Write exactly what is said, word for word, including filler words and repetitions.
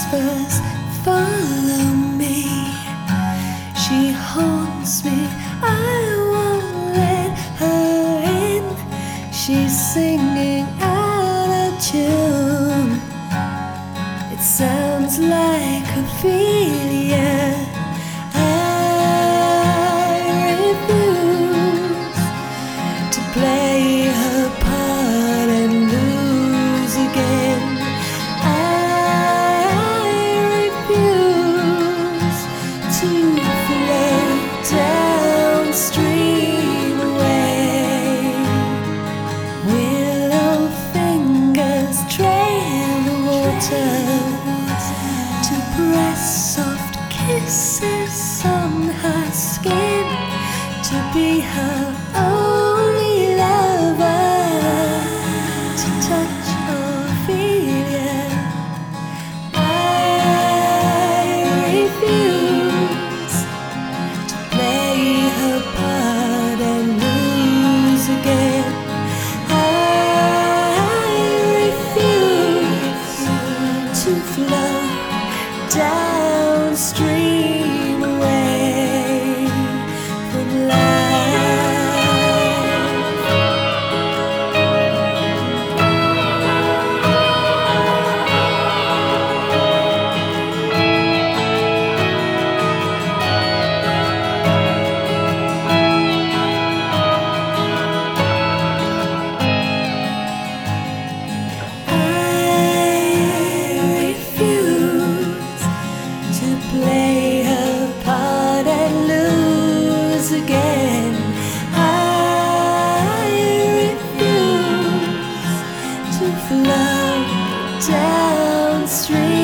whispers, follow me. She haunts me, I won't let her in. She's singing out of tune. It sounds like Ophelia. I refuse to play her part and lose again. I refuse to float downstream away. Willow fingers trail the water to press soft kisses on her skin, to be her only lover, to touch Ophelia. I refuse to play her part and lose again. I refuse to float downstream away from play her part and lose again. I refuse to float downstream.